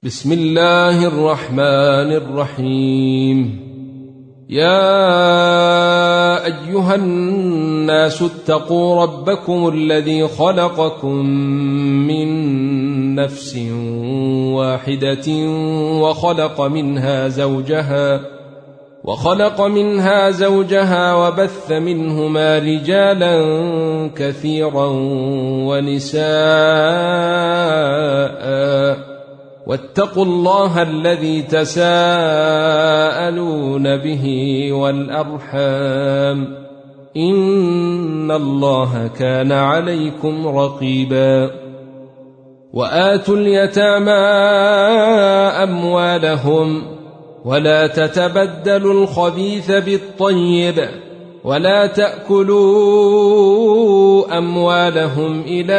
بسم الله الرحمن الرحيم. يا أيها الناس اتقوا ربكم الذي خلقكم من نفس واحدة وخلق منها زوجها وبث منهما رجالا كثيرا ونساء واتقوا الله الذي تساءلون به والأرحام إن الله كان عليكم رقيبا. وآتوا اليتامى أموالهم ولا تتبدلوا الخبيث بالطيب ولا تأكلوا أموالهم إلى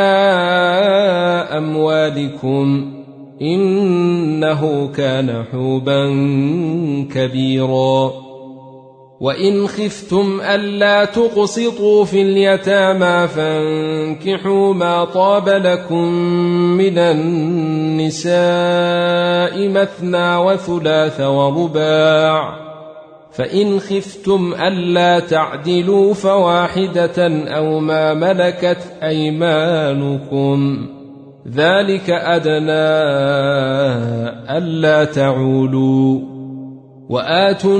أموالكم إنه كان حوبا كبيرا. وإن خفتم ألا تقسطوا في اليتامى فانكحوا ما طاب لكم من النساء مثنى وثلاث ورباع، فإن خفتم ألا تعدلوا فواحدة أو ما ملكت أيمانكم ذلك أدنى ألا تعولوا. وآتوا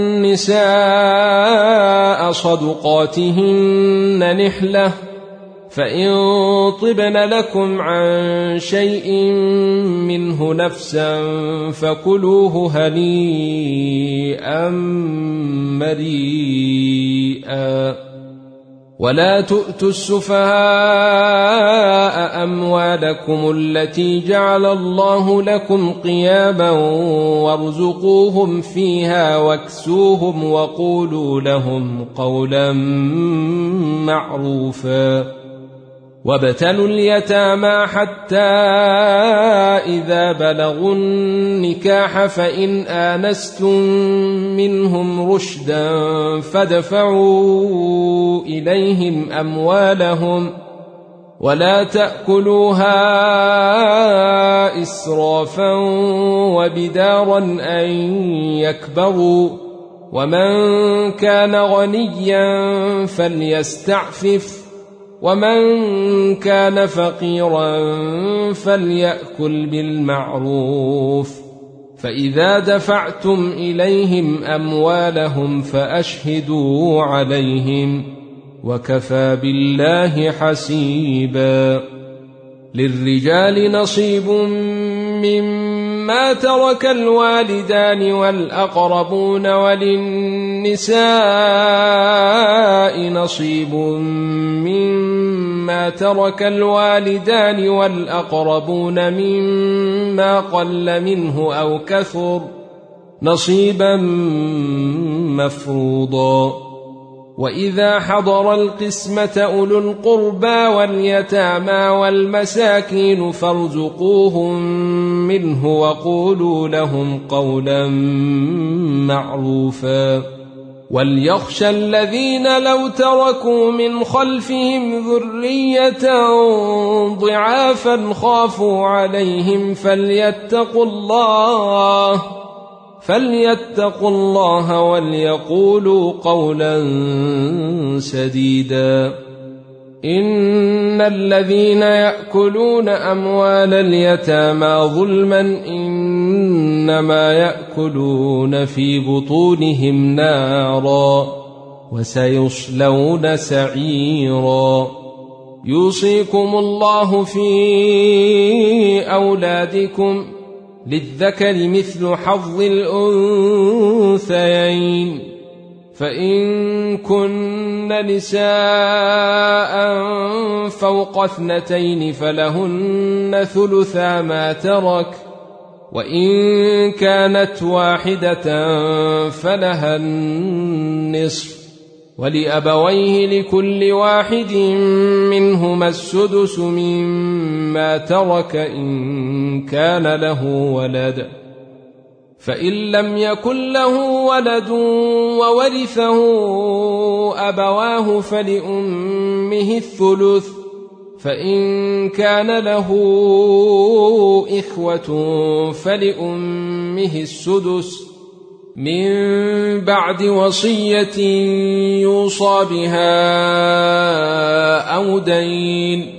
النساء صدقاتهن نحلة، فإن طبن لكم عن شيء منه نفسا فكلوه هنيئا مريئا. ولا تؤتوا السفهاء أموالكم التي جعل الله لكم قياما وارزقوهم فيها واكسوهم وقولوا لهم قولا معروفا. وابتلوا اليتامى حتى إذا بلغوا النكاح فإن آنستم منهم رشدا فادفعوا إليهم أموالهم ولا تأكلوها إسرافا وبدارا أن يكبروا، ومن كان غنيا فليستعفف ومن كان فقيرا فليأكل بالمعروف. فإذا دفعتم إليهم أموالهم فأشهدوا عليهم وكفى بالله حسيبا. للرجال نصيب مما ترك الوالدان والأقربون وللنساء نصيب مما ترك الوالدان والأقربون مما قل منه أو كثر نصيبا مفروضا. وإذا حضر القسمة أولو القربى واليتامى والمساكين فارزقوهم منه وقولوا لهم قولا معروفا. وليخشى الذين لو تركوا من خلفهم ذرية ضعافا خافوا عليهم فليتقوا الله وليقولوا قولا سديدا. إن الذين يأكلون أموال اليتامى ظلما إنما يأكلون في بطونهم نارا وسيصلون سعيرا. يوصيكم الله في أولادكم للذكر مثل حظ الأنثيين، فإن كن نساء فوق 2 فلهن ثلثا ما ترك، وإن كانت واحدة فلها النصف، ولأبويه لكل واحد منهما السدس مما ترك إن كان له ولد، فإن لم يكن له ولد وورثه أبواه فلأمه الثلث، فإن كان له إخوة فلأمه السدس من بعد وصية يوصى بها أو دين.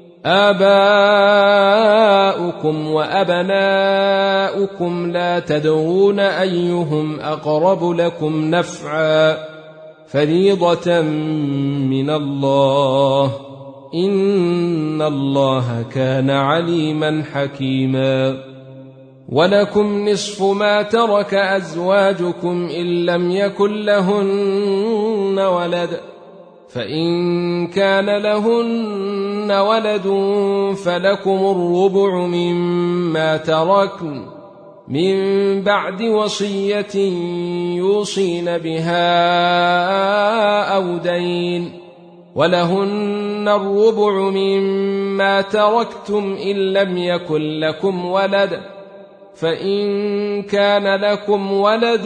آباؤكم وأبناؤكم لا تدرون أيهم أقرب لكم نفعا فريضة من الله إن الله كان عليما حكيما. ولكم نصف ما ترك أزواجكم إن لم يكن لهن ولد، فإن كان لهن ولد فلكم الربع مما تركن من بعد وصية يوصين بها أو دين، ولهن الربع مما تركتم إن لم يكن لكم ولد، فإن كان لكم ولد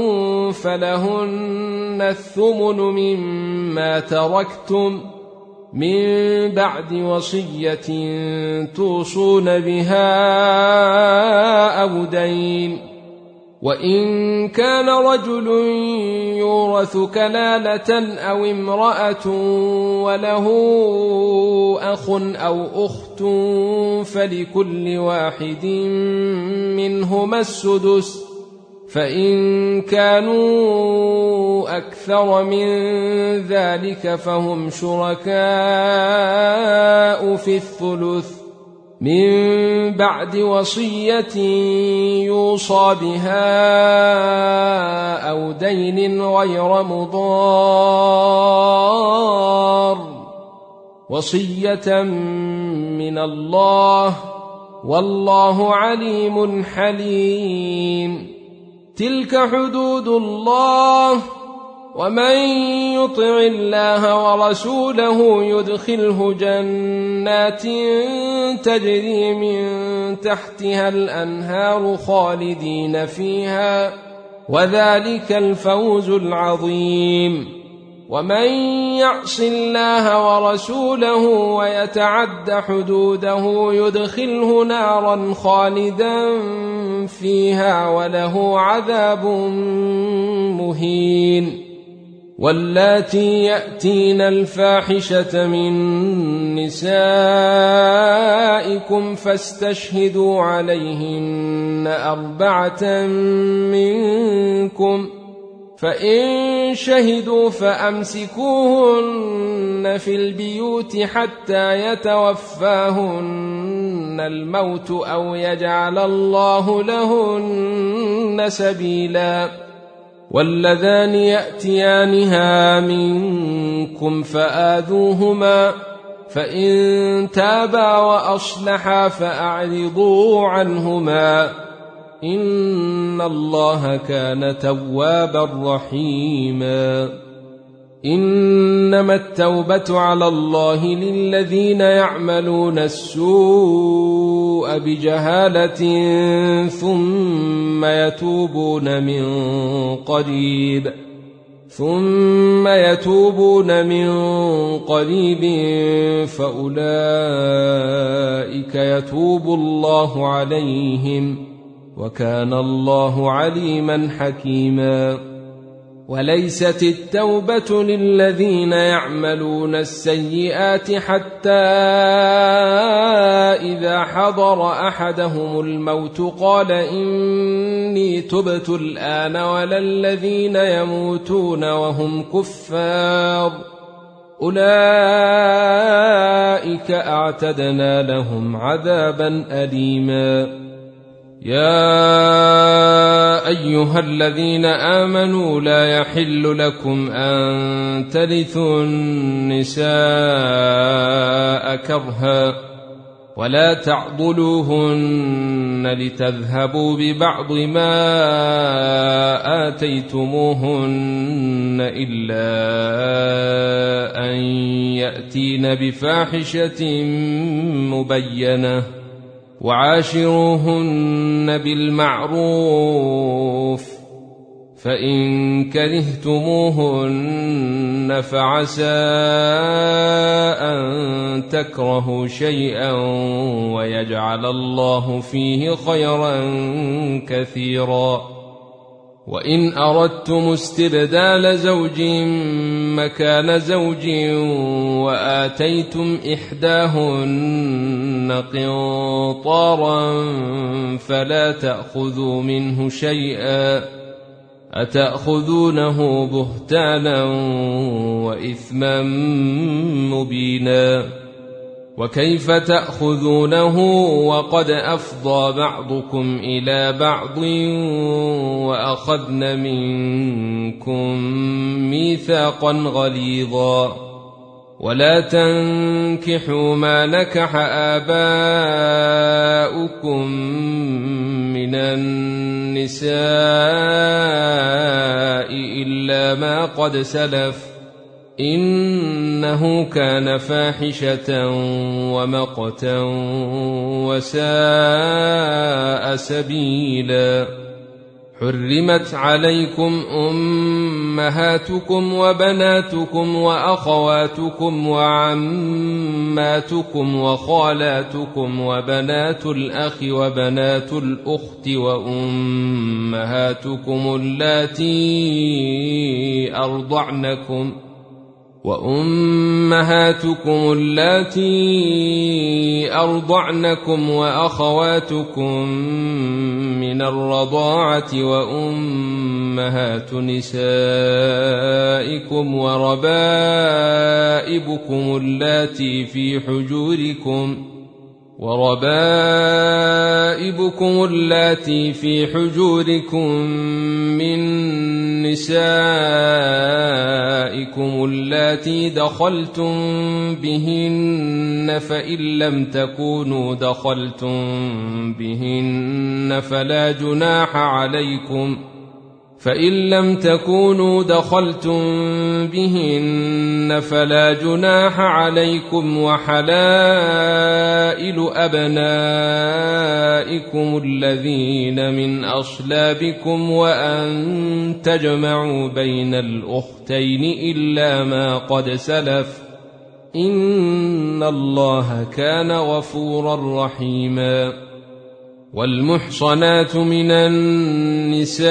فلهن الثمن مما تركتم من بعد وصية توصون بها أو دين. وإن كان رجل يورث كلالة أو امرأة وله أخ أو أخت فلكل واحد منهما السدس، فإن كانوا أكثر من ذلك فهم شركاء في الثلث من بعد وصية يوصى بها أو دين غير مضار، وصية من الله والله عليم حليم. تلك حدود الله، ومن يطع الله ورسوله يدخله جنات تجري من تحتها الأنهار خالدين فيها، وذلك الفوز العظيم. ومن يعص الله ورسوله ويتعد حدوده يدخله نارا خالدا فيها وله عذاب مهين. واللاتي يأتين الفاحشة من نسائكم فاستشهدوا عليهن 4 منكم، فإن شهدوا فأمسكوهن في البيوت حتى يتوفاهن الموت أو يجعل الله لهن سبيلا. واللذان يأتيانها منكم فآذوهما، فإن تابا وأصلحا فأعرضوا عنهما إن الله كان توابا رحيما. إنما التوبة على الله للذين يعملون السوء بجهالة ثم يتوبون من قريب فأولئك يتوب الله عليهم وكان الله عليما حكيما. وليست التوبة للذين يعملون السيئات حتى إذا حضر أحدهم الموت قال إني تبت الآن، ولا الذين يموتون وهم كفار أولئك أعتدنا لهم عذابا أليما. يا أيها الذين آمنوا لا يحل لكم أن ترثوا النساء كرها ولا تعضلوهن لتذهبوا ببعض ما آتيتموهن إلا أن يأتين بفاحشة مبينة، وعاشروهن بالمعروف، فإن كرهتموهن فعسى أن تكرهوا شيئا ويجعل الله فيه خيرا كثيرا. وإن أردتم استبدال زوج مكان زوج وآتيتم إحداهن قنطارا فلا تأخذوا منه شيئا أتأخذونه بهتانا وإثما مبينا. وكيف تأخذونه وقد أفضى بعضكم إلى بعض وأخذن منكم ميثاقا غليظا. ولا تنكحوا ما نكح آباؤكم من النساء إلا ما قد سلف إنه كان فاحشة ومقتا وساء سبيلا. حرمت عليكم أمهاتكم وبناتكم وأخواتكم وعماتكم وخالاتكم وبنات الأخ وبنات الأخت وأمهاتكم اللاتي أرضعنكم وأخواتكم من الرضاعة وأمهات نسائكم وربائبكم اللاتي في حجوركم من نسائكم اللاتي دخلتم بهن فإن لم تكونوا دخلتم بهن فلا جناح عليكم وحلائل أبنائكم الذين من أصلابكم وأن تجمعوا بين الأختين إلا ما قد سلف إن الله كان غفورا رحيما. والمحصنات من النساء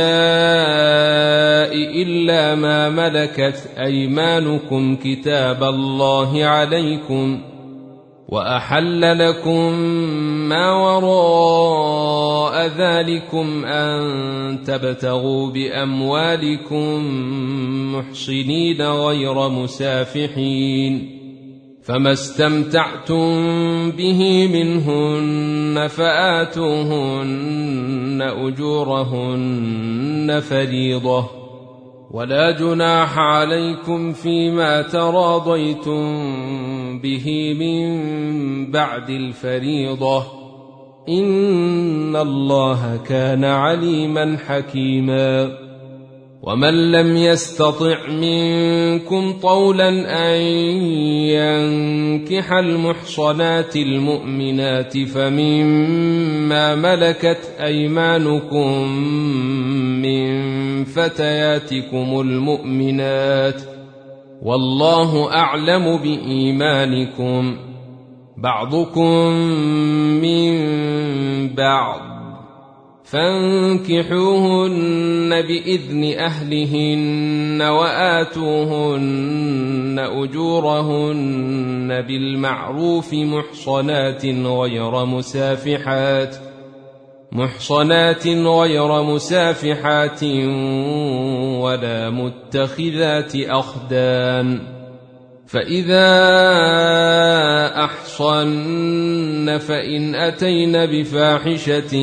إلا ما ملكت أيمانكم كتاب الله عليكم وأحل لكم ما وراء ذلكم أن تبتغوا بأموالكم محصنين غير مسافحين فما استمتعتم به منهن فآتوهن أجورهن فريضة ولا جناح عليكم فيما تراضيتم به من بعد الفريضة إن الله كان عليما حكيما. ومن لم يستطع منكم طولا أن ينكح المحصنات المؤمنات فمما ملكت أيمانكم من فتياتكم المؤمنات والله أعلم بإيمانكم بعضكم من بعض فانكحوهن بإذن أهلهن وآتوهن أجورهن بالمعروف محصنات غير مسافحات ولا متخذات أخدان. فإذا أحصن فإن أتين بفاحشة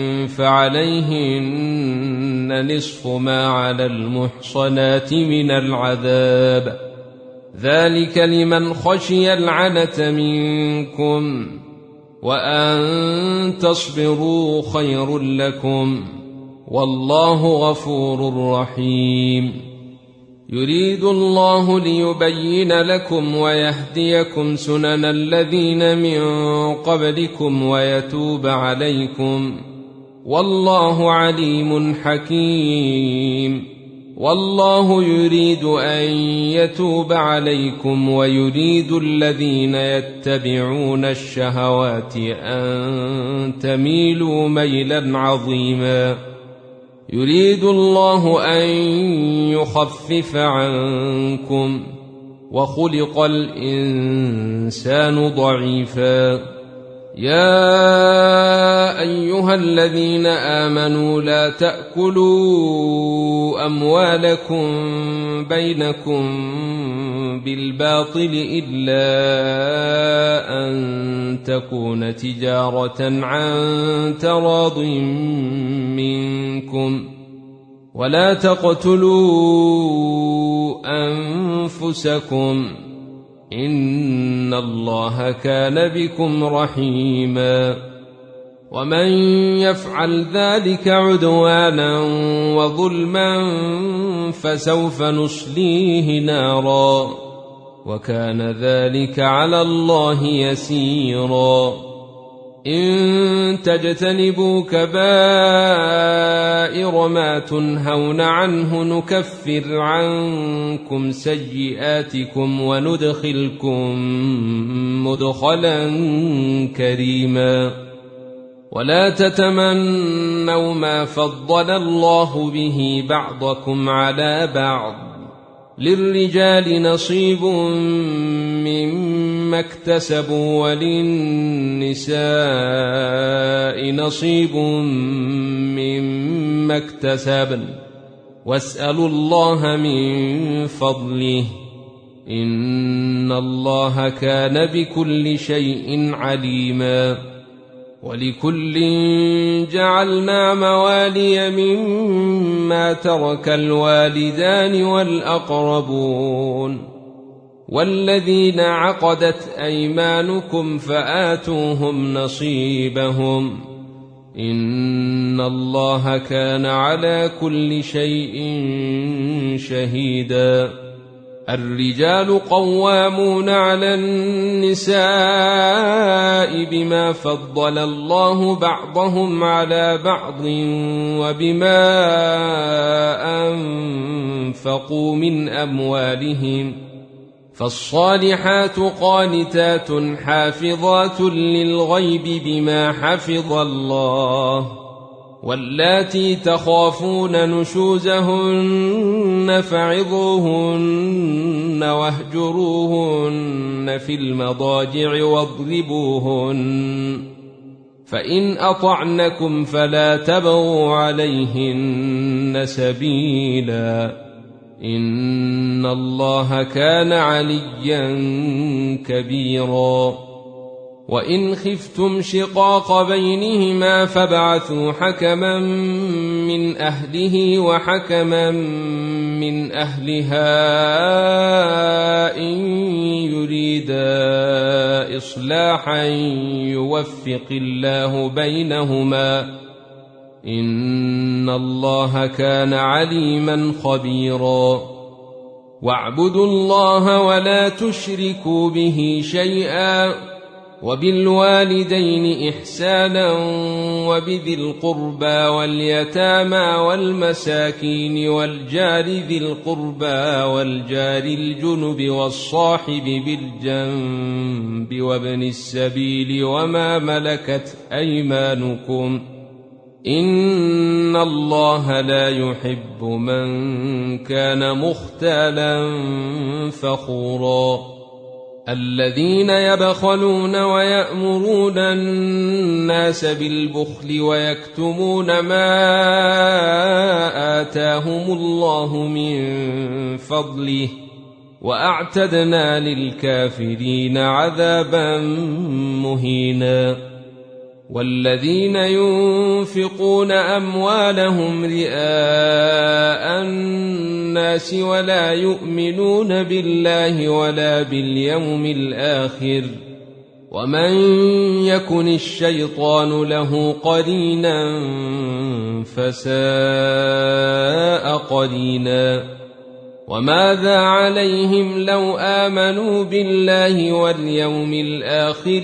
فعليهن نصف ما على المحصنات من العذاب ذلك لمن خشي العنة منكم وأن تصبروا خير لكم والله غفور رحيم. يريد الله ليبين لكم ويهديكم سنن الذين من قبلكم ويتوب عليكم والله عليم حكيم. والله يريد أن يتوب عليكم ويريد الذين يتبعون الشهوات أن تميلوا ميلا عظيما. يريد الله أن يخفف عنكم وخلق الإنسان ضعيفا. يا أيها الذين آمنوا لا تأكلوا أموالكم بينكم بالباطل إلا أن تكون تجارة عن تراض منكم ولا تقتلوا أنفسكم إن الله كان بكم رحيما. ومن يفعل ذلك عدوانا وظلما فسوف نصليه نارا وكان ذلك على الله يسيرا. إن تجتنبوا كبائر ما تنهون عنه نكفر عنكم سيئاتكم وندخلكم مدخلا كريما. ولا تتمنوا ما فضل الله به بعضكم على بعض للرجال نصيب مما اكتسبوا وللنساء نصيب مما اكتسبن واسألوا الله من فضله إن الله كان بكل شيء عليما. ولكل جعلنا موالي مما ترك الوالدان والأقربون والذين عقدت أيمانكم فآتوهم نصيبهم إن الله كان على كل شيء شهيدا. الرجال قوامون على النساء بما فضل الله بعضهم على بعض وبما أنفقوا من أموالهم. فالصالحات قانتات حافظات للغيب بما حفظ الله واللاتي تخافون نشوزهن فعظوهن واهجروهن في المضاجع واضربوهن فإن أطعنكم فلا تبغوا عليهن سبيلا إن الله كان عليا كبيرا. وإن خفتم شقاق بينهما فابعثوا حكما من أهله وحكما من أهلها إن يريدا إصلاحا يوفق الله بينهما إن الله كان عليما خبيرا. واعبدوا الله ولا تشركوا به شيئا وبالوالدين إحسانا وبذي القربى واليتامى والمساكين والجار ذي القربى والجار الجنب والصاحب بالجنب وابن السبيل وما ملكت أيمانكم إن الله لا يحب من كان مختالا فخورا. الذين يبخلون ويأمرون الناس بالبخل ويكتمون ما آتاهم الله من فضله وأعتدنا للكافرين عذابا مهينا. والذين ينفقون أموالهم رئاء الناس ولا يؤمنون بالله ولا باليوم الآخر ومن يكن الشيطان له قرينا فساء قرينا. وماذا عليهم لو آمنوا بالله واليوم الآخر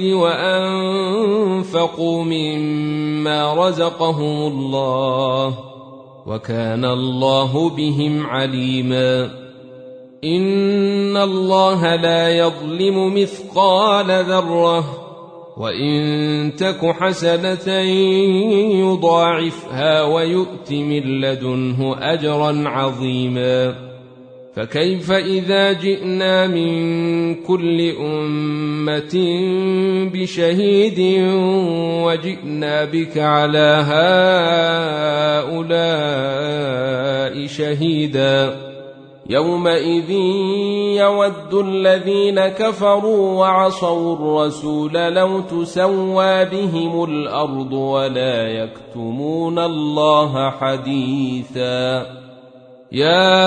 وأنفقوا مما رزقهم الله وكان الله بهم عليما إن الله لا يظلم مثقال ذرة وإن تك حسنة يضاعفها ويؤت من لدنه أجرا عظيما فكيف إذا جئنا من كل أمة بشهيد وجئنا بك على هؤلاء شهيدا يومئذ يود الذين كفروا وعصوا الرسول لو تسوى بهم الأرض ولا يكتمون الله حديثا يا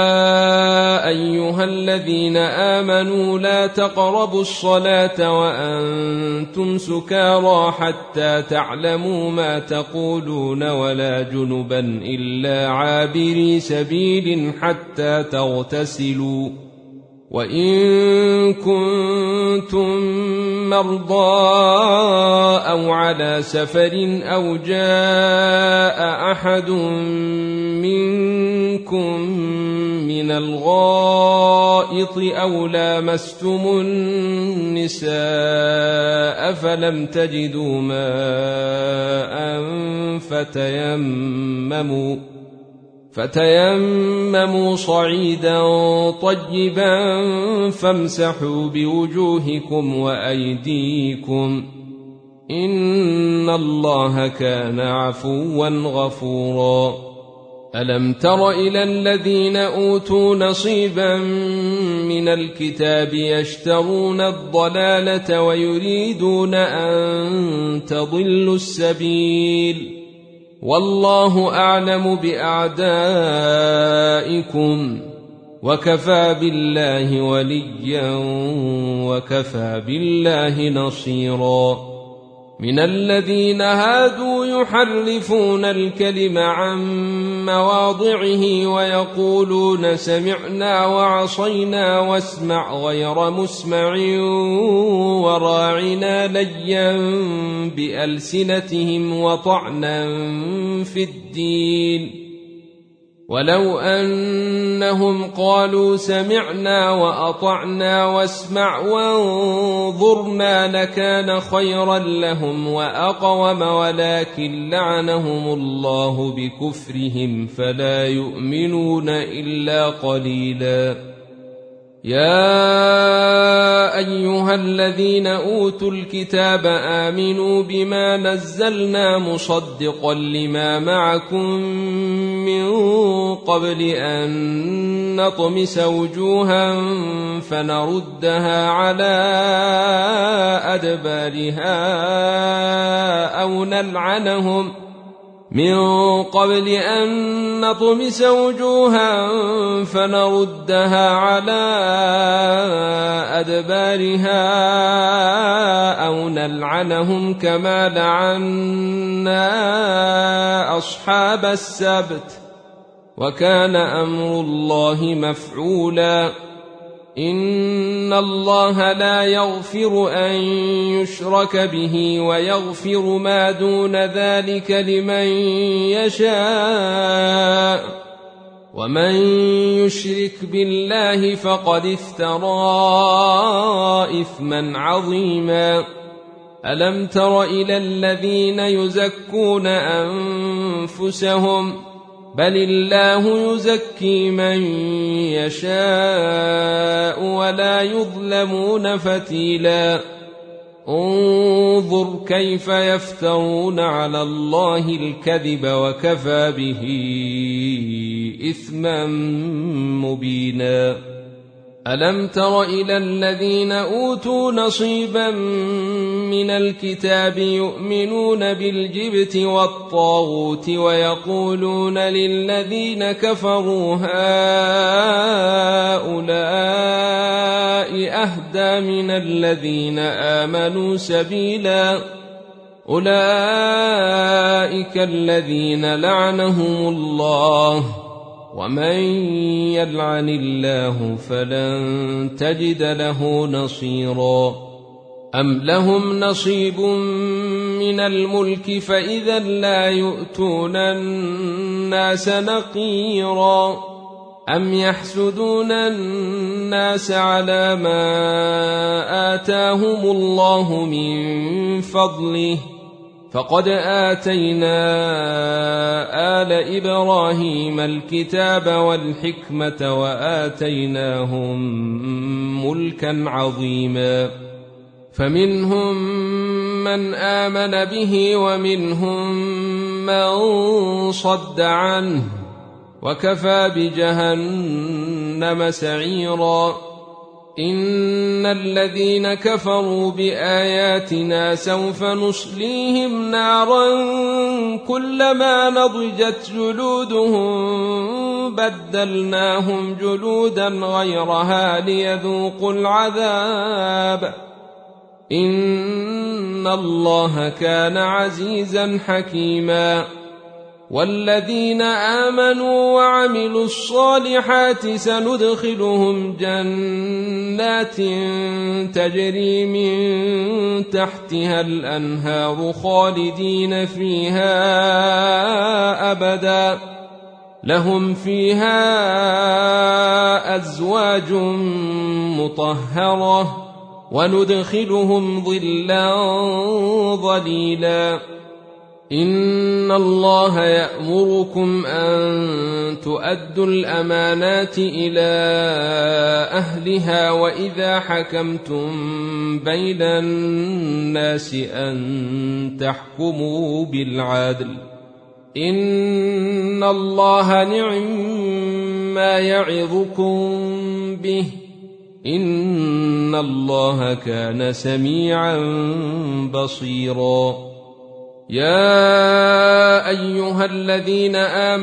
أيها الذين آمنوا لا تقربوا الصلاة وأنتم سكارى حتى تعلموا ما تقولون ولا جنبا إلا عابري سبيل حتى تغتسلوا وإن كنتم مرضى أو على سفر أو جاء أحد منكم من الغائط أو لامستم النساء فلم تجدوا ماء فتيمموا صعيدا طيبا فامسحوا بوجوهكم وأيديكم إن الله كان عفوا غفورا ألم تر إلى الذين أوتوا نصيبا من الكتاب يشترون الضلالة ويريدون أن تضلوا السبيل والله أعلم بأعدائكم وكفى بالله وليا وكفى بالله نصيرا من الذين هادوا يحرفون الكلم عن مواضعه ويقولون سمعنا وعصينا واسمع غير مسمع وراعنا ليا بألسنتهم وطعنا في الدين ولو أنهم قالوا سمعنا وأطعنا واسمع وانظرنا لكان خيرا لهم وأقوم ولكن لعنهم الله بكفرهم فلا يؤمنون إلا قليلا يا أيها الذين أوتوا الكتاب آمنوا بما نزلنا مصدقا لما معكم من قبل أن نطمس وجوها فنردها على أدبارها أو نلعنهم من قبل أن نطمس وجوها فنردها على أدبارها أو نلعنهم كما لعنا أصحاب السبت وكان أمر الله مفعولا إن الله لا يغفر أن يشرك به ويغفر ما دون ذلك لمن يشاء ومن يشرك بالله فقد افترى إثما عظيما ألم تر إلى الذين يزكون أنفسهم بل الله يزكي من يشاء ولا يظلمون فتيلا انظر كيف يفترون على الله الكذب وكفى به إثما مبينا ألم تر إلى الذين أوتوا نصيبا من الكتاب يؤمنون بالجبت والطاغوت ويقولون للذين كفروا هؤلاء أهدى من الذين آمنوا سبيلا أولئك الذين لعنهم الله ومن يلعن الله فلن تجد له نصيرا أم لهم نصيب من الملك فإذا لا يؤتون الناس نقيرا أم يحسدون الناس على ما آتاهم الله من فضله فقد آتينا آل إبراهيم الكتاب والحكمة وآتيناهم ملكا عظيما فمنهم من آمن به ومنهم من صد عنه وكفى بجهنم سعيرا إن الذين كفروا بآياتنا سوف نصليهم نارا كلما نضجت جلودهم بدلناهم جلودا غيرها ليذوقوا العذاب إن الله كان عزيزا حكيما والذين آمنوا وعملوا الصالحات سندخلهم جنات تجري من تحتها الأنهار خالدين فيها أبدا لهم فيها أزواج مطهرة وندخلهم ظلا ظليلا إن الله يأمركم أن تؤدوا الأمانات إلى أهلها وإذا حكمتم بين الناس أن تحكموا بالعدل إن الله نعم يعظكم به إن الله كان سميعا بصيرا يا أيها الذين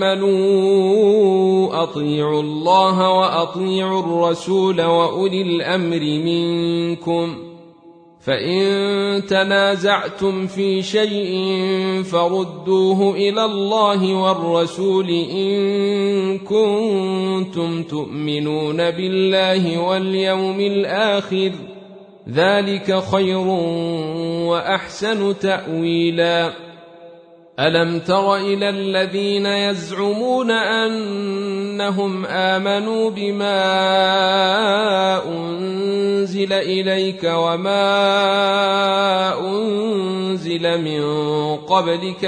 آمنوا أطيعوا الله وأطيعوا الرسول وأولي الأمر منكم فإن تنازعتم في شيء فردوه إلى الله والرسول إن كنتم تؤمنون بالله واليوم الآخر ذلك خير وأحسن تأويلا ألم تر إلى الذين يزعمون أنهم آمنوا بما أنزل إليك وما أنزل من قبلك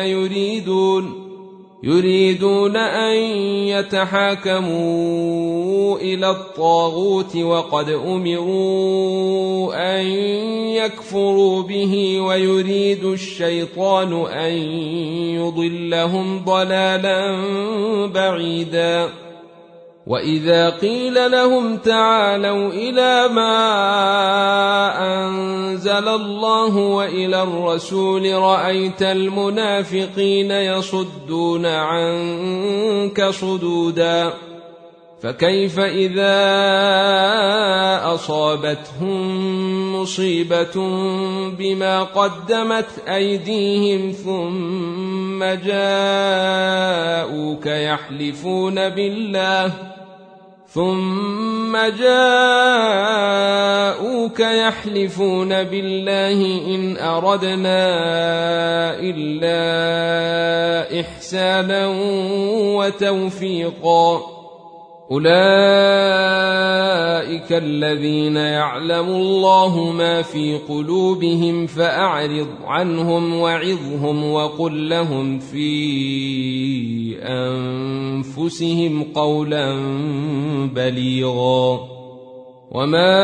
يريدون أن يتحاكموا إلى الطاغوت وقد أمروا أن يكفروا به ويريد الشيطان أن يضلهم ضلالا بعيدا وإذا قيل لهم تعالوا إلى ما أنزل الله وإلى الرسول رأيت المنافقين يصدون عنك صدودا فكيف إذا أصابتهم مصيبة بما قدمت أيديهم ثم جاءوك يحلفون بالله إن أردنا إلا إحسانا وتوفيقا أولئك الذين يعلم الله ما في قلوبهم فأعرض عنهم وعظهم وقل لهم في أنفسهم قولا بليغا وما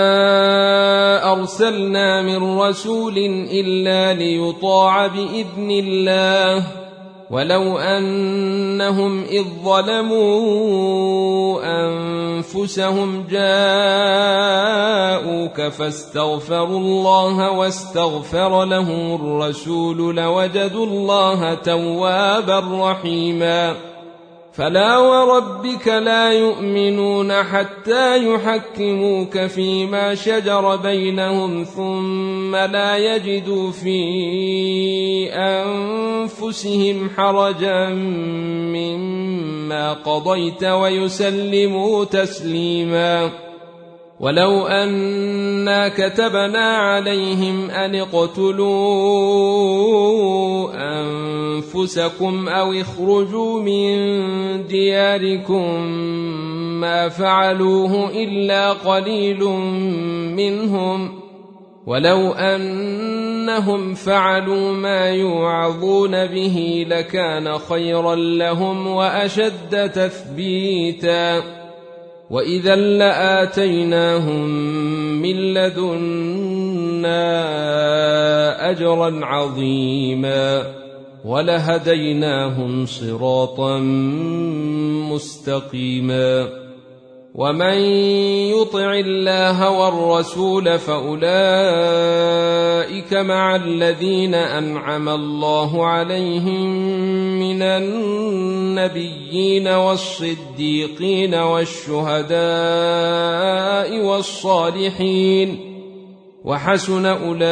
أرسلنا من رسول إلا ليطاع بإذن الله ولو أنهم إذ ظلموا أنفسهم جاءوك فاستغفروا الله واستغفر لهم الرسول لوجدوا الله توابا رحيما فلا وربك لا يؤمنون حتى يحكموك فيما شجر بينهم ثم لا يجدوا في أنفسهم حرجا مما قضيت ويسلموا تسليما ولو أنا كتبنا عليهم أن اقتلوا أنفسكم أو اخرجوا من دياركم ما فعلوه إلا قليل منهم، ولو أنهم فعلوا ما يوعظون به لكان خيرا لهم وأشد تثبيتا، وإذا لآتيناهم من لدنا أجرا عظيما ولهديناهم صراطا مستقيما. ومن يطع الله والرسول فأولئك مع الذين أنعم الله عليهم من النبيين والصديقين والشهداء والصالحين، وحسن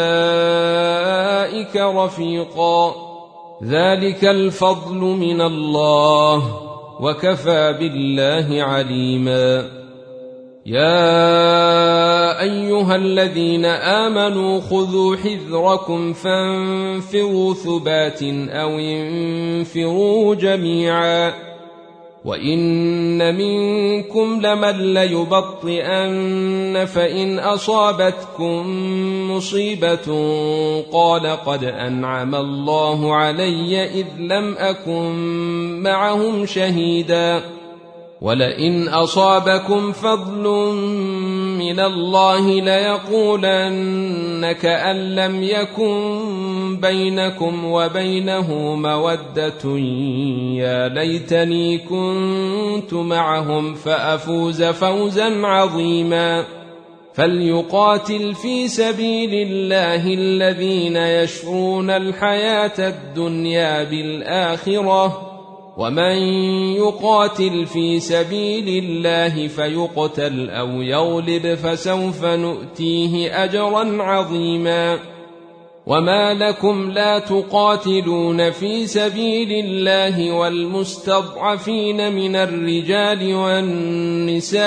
أولئك رفيقا. ذلك الفضل من الله وكفى بالله عليما. يا أيها الذين آمنوا خذوا حذركم فانفروا ثبات أو انفروا جميعا، وإن منكم لمن ليبطئن فإن أصابتكم مصيبة قال قد أنعم الله علي إذ لم أكن معهم شهيدا، ولئن أصابكم فضل من الله ليقولن كأن لم يكن بينكم وبينه مودة يا ليتني كنت معهم فأفوز فوزا عظيما. فليقاتل في سبيل الله الذين يشرون الحياة الدنيا بالآخرة، ومن يقاتل في سبيل الله فيقتل أو يغلب فسوف نؤتيه أجرا عظيما. وما لكم لا تقاتلون في سبيل الله والمستضعفين من الرجال والنساء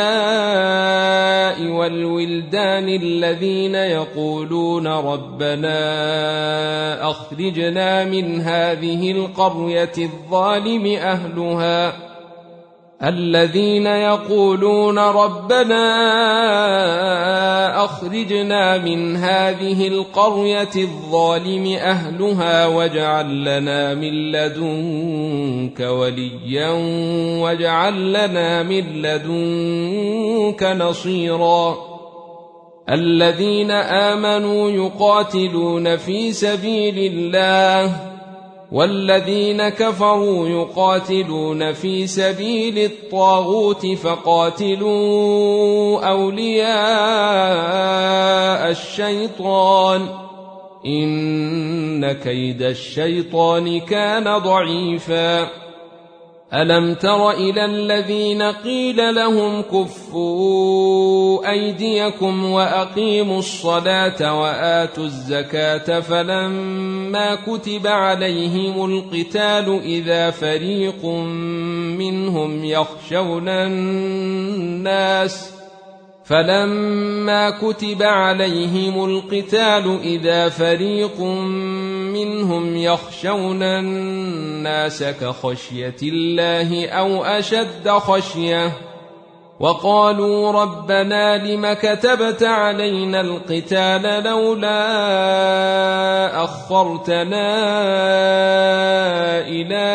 والولدان الذين يقولون ربنا أخرجنا من هذه القرية الظالم أهلها الذين يقولون ربنا أخرجنا من هذه القرية الظالم أهلها واجعل لنا من لدنك وليا واجعل لنا من لدنك نصيرا. الذين آمنوا يقاتلون في سبيل الله والذين كفروا يقاتلون في سبيل الطاغوت فقاتلوا أولياء الشيطان إن كيد الشيطان كان ضعيفا. ألم تر إلى الذين قيل لهم كفوا أيديكم وأقيموا الصلاة وآتوا الزكاة فلما كتب عليهم القتال إذا فريق منهم يخشون الناس كخشية الله أو أشد خشية وقالوا ربنا لم كتبت علينا القتال لولا أخرتنا إلى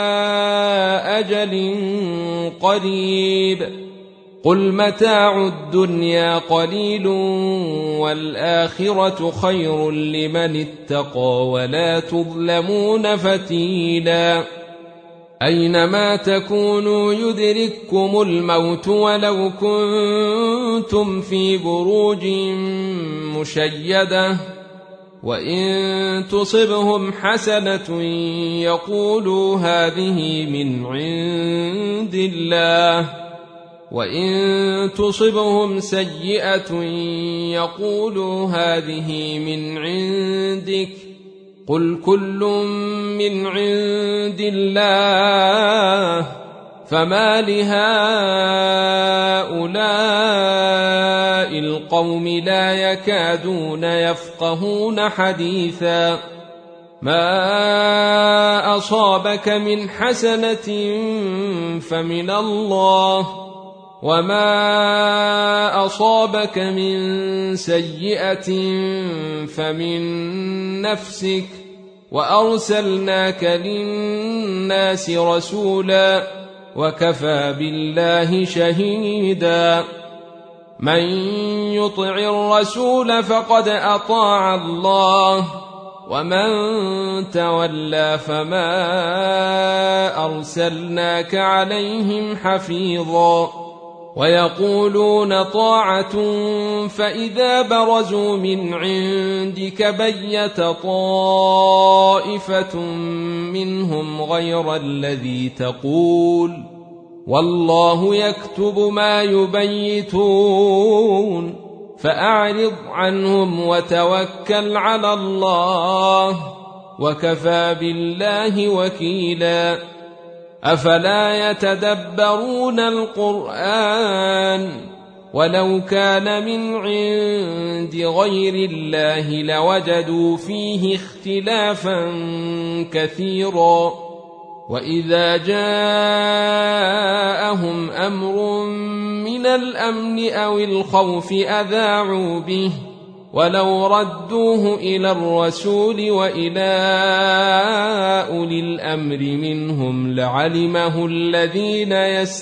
أجل قريب قل متاع الدنيا قليل والآخرة خير لمن اتقى ولا تظلمون فتيلا. أينما تكونوا يدرككم الموت ولو كنتم في بروج مشيدة وإن تصبهم حسنة يقولوا هذه من عند الله وإن تصبهم سيئة يقولوا هذه من عندك قل كل من عند الله فما لهؤلاء القوم لا يكادون يفقهون حديثا ما أصابك من حسنة فمن الله وما أصابك من سيئة فمن نفسك وأرسلناك للناس رسولا وكفى بالله شهيدا من يطع الرسول فقد أطاع الله ومن تولى فما أرسلناك عليهم حفيظا ويقولون طاعة فإذا برزوا من عندك بيت طائفة منهم غير الذي تقول والله يكتب ما يبيتون فأعرض عنهم وتوكل على الله وكفى بالله وكيلا أفلا يتدبرون القرآن ولو كان من عند غير الله لوجدوا فيه اختلافا كثيرا وإذا جاءهم أمر من الأمن أو الخوف أذاعوا به ولو ردوه إلى الرسول وإلى أولي الأمر منهم لعلمه الذين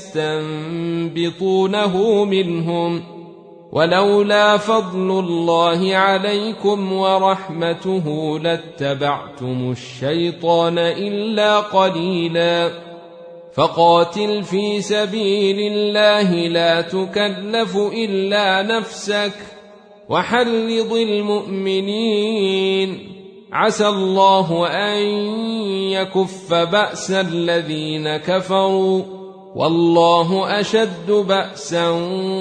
يستنبطونه منهم ولولا فضل الله عليكم ورحمته لاتبعتم الشيطان إلا قليلا فقاتل في سبيل الله لا تكلف إلا نفسك وحرض المؤمنين عسى الله أن يكف بأس الذين كفروا والله أشد بأسا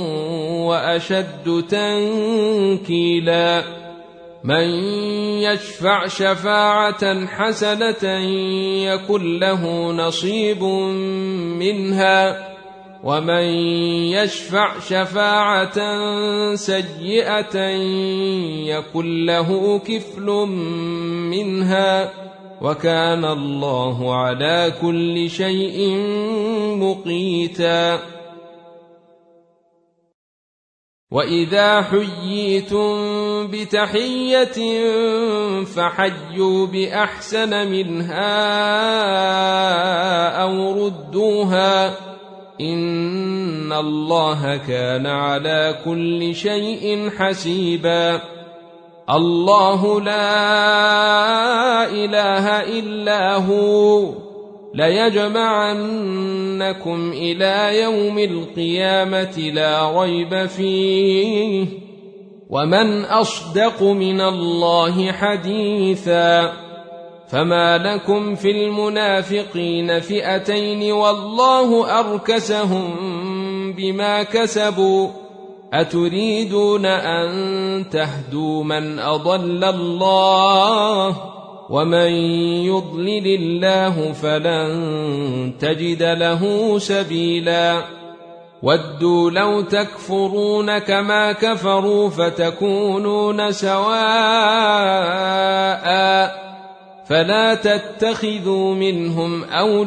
وأشد تنكيلا من يشفع شفاعة حسنة يكن له نصيب منها ومن يشفع شفاعة سيئة يكن له كفل منها وكان الله على كل شيء مقيتا وإذا حييتم بتحية فحيوا بأحسن منها أو ردوها إن الله كان على كل شيء حسيبا الله لا إله إلا هو ليجمعنكم إلى يوم القيامة لا ريب فيه ومن أصدق من الله حديثا فما لكم في المنافقين فئتين والله أركسهم بما كسبوا أتريدون أن تهدوا من أضل الله ومن يضلل الله فلن تجد له سبيلا ودوا لو تكفرون كما كفروا فتكونون سواء فلا تتخذوا منهم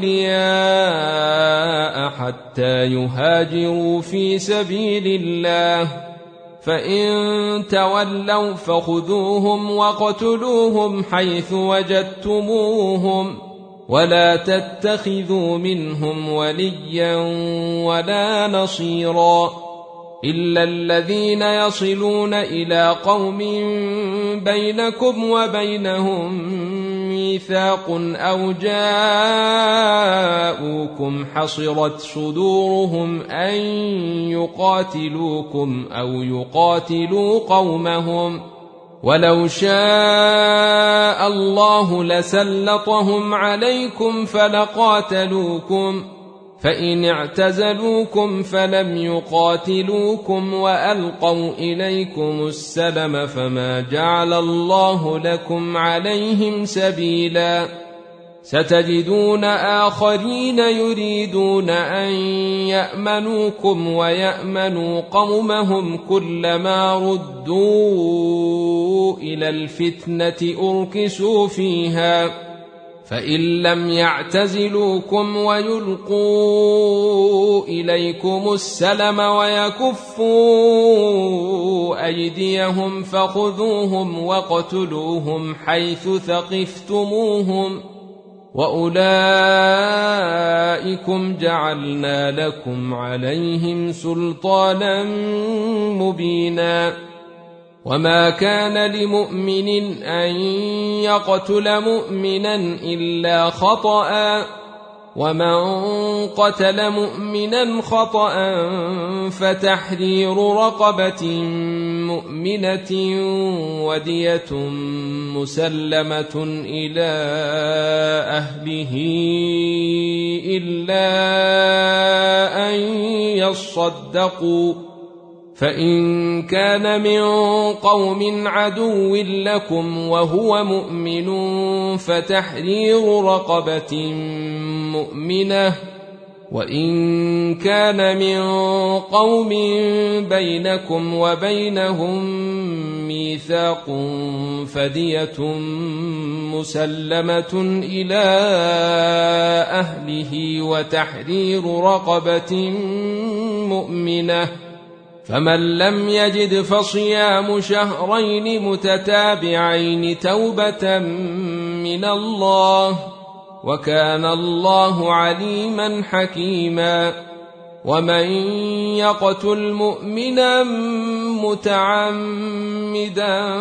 أولياء حتى يهاجروا في سبيل الله فإن تولوا فخذوهم وقتلوهم حيث وجدتموهم ولا تتخذوا منهم وليا ولا نصيرا إلا الذين يصلون إلى قوم بينكم وبينهم ميثاق أو جاءوكم حصرت صدورهم أن يقاتلوكم أو يقاتلوا قومهم ولو شاء الله لسلطهم عليكم فلقاتلوكم فإن اعتزلوكم فلم يقاتلوكم وألقوا إليكم السلم فما جعل الله لكم عليهم سبيلا ستجدون آخرين يريدون أن يأمنوكم ويأمنوا قومهم كلما ردوا إلى الفتنة أركسوا فيها فإن لم يعتزلوكم ويلقوا إليكم السلم ويكفوا أيديهم فخذوهم واقتلوهم حيث ثقفتموهم وأولئكم جعلنا لكم عليهم سلطانا مبينا وما كان لمؤمن أن يقتل مؤمنا إلا خطأ ومن قتل مؤمنا خطأ فتحرير رقبة مؤمنة ودية مسلمة إلى أهله إلا أن يصدقوا فإن كان من قوم عدو لكم وهو مؤمن فتحرير رقبة مؤمنة وإن كان من قوم بينكم وبينهم ميثاق فدية مسلمة إلى أهله وتحرير رقبة مؤمنة فمن لم يجد فصيام شهرين متتابعين توبة من الله وكان الله عليما حكيما ومن يقتل مؤمنا متعمدا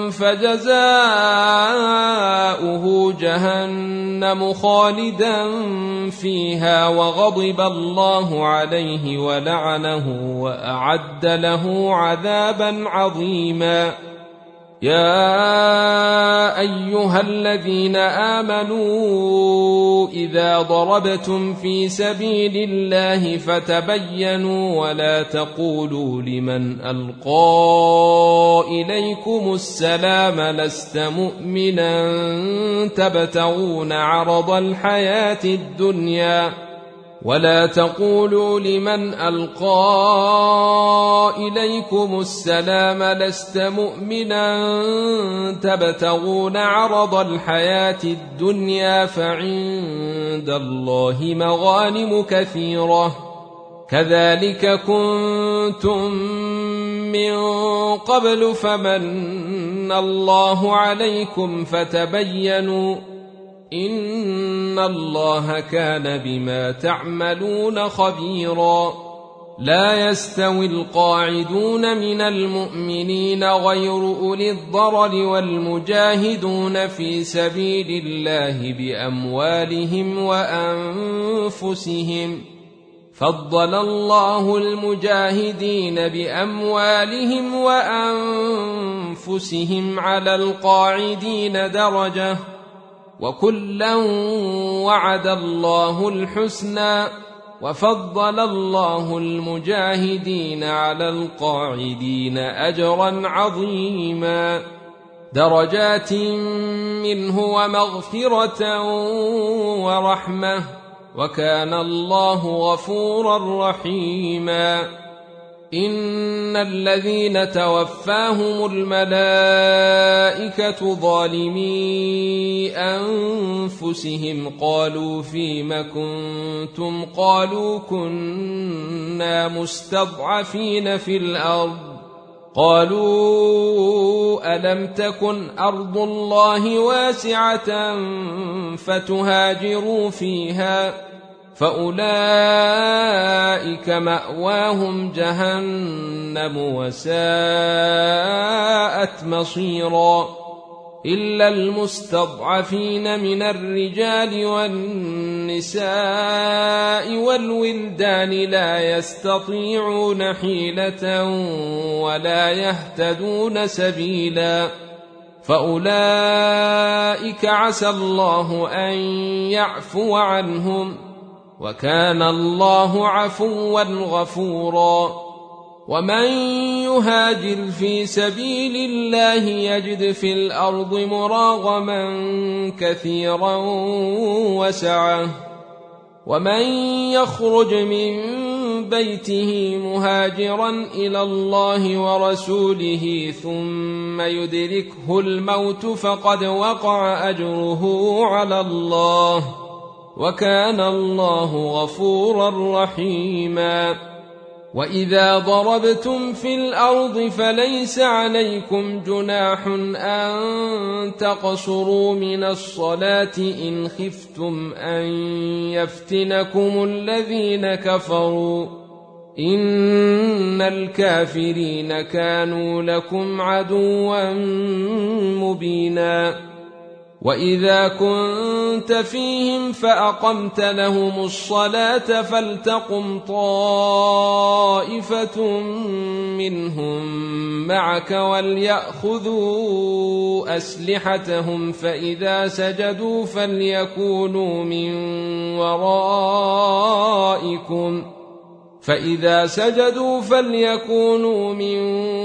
فجزاؤه جهنم خالدا فيها وغضب الله عليه ولعنه وأعد له عذابا عظيما يا أيها الذين آمنوا إذا ضربتم في سبيل الله فتبينوا ولا تقولوا لمن ألقى إليكم السلام لست مؤمنا تبتغون عرض الحياة الدنيا ولا تقولوا لمن ألقى إليكم السلام لست مؤمنا تبتغون عرض الحياة الدنيا فعند الله مغانم كثيرة كذلك كنتم من قبل فمن الله عليكم فتبينوا إن الله كان بما تعملون خبيرا لا يستوي القاعدون من المؤمنين غير أولي الضرر والمجاهدون في سبيل الله بأموالهم وأنفسهم فضل الله المجاهدين بأموالهم وأنفسهم على القاعدين درجة وكلا وعد الله الحسنى وفضل الله المجاهدين على القاعدين أجرا عظيما درجات منه ومغفرة ورحمة وكان الله غفورا رحيما إن الذين توفاهم الملائكة ظالمي أنفسهم قالوا فيم كنتم قالوا كنا مستضعفين في الأرض قالوا ألم تكن أرض الله واسعة فتهاجروا فيها فأولئك مأواهم جهنم وساءت مصيرا إلا المستضعفين من الرجال والنساء والولدان لا يستطيعون حيلة ولا يهتدون سبيلا فأولئك عسى الله أن يعفو عنهم وكان الله عفوا غفورا ومن يهاجر في سبيل الله يجد في الأرض مراغما كثيرا وسعة ومن يخرج من بيته مهاجرا إلى الله ورسوله ثم يدركه الموت فقد وقع أجره على الله وكان الله غفورا رحيما وإذا ضربتم في الأرض فليس عليكم جناح أن تقصروا من الصلاة إن خفتم أن يفتنكم الذين كفروا إن الكافرين كانوا لكم عدوا مبينا وإذا كنت فيهم فأقمت لهم الصلاة فلتقم طائفة منهم معك وليأخذوا أسلحتهم فإذا سجدوا فليكونوا من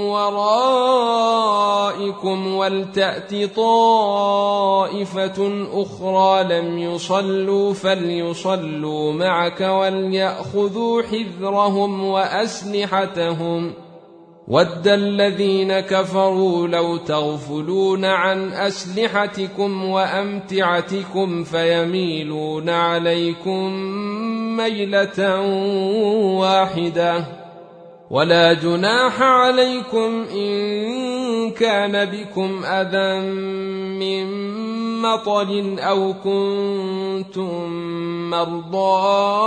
ورائكم ولتأت طائفة أخرى لم يصلوا فليصلوا معك وليأخذوا حذرهم وأسلحتهم ود الذين كفروا لو تغفلون عن أسلحتكم وأمتعتكم فيميلون عليكم ميلة واحدة ولا جناح عليكم إن كان بكم أذى من مطر أو كنتم مرضى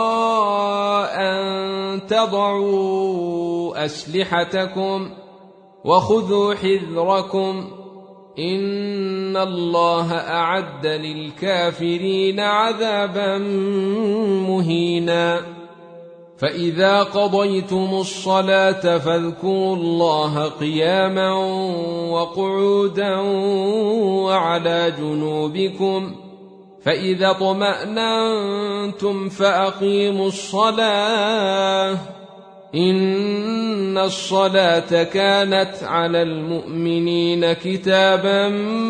أن تضعوا أسلحتكم وخذوا حذركم إن الله أعد للكافرين عذابا مهينا فإذا قضيتم الصلاة فاذكروا الله قياما وقعودا وعلى جنوبكم فإذا اطمأننتم فأقيموا الصلاة إن الصلاة كانت على المؤمنين كتابا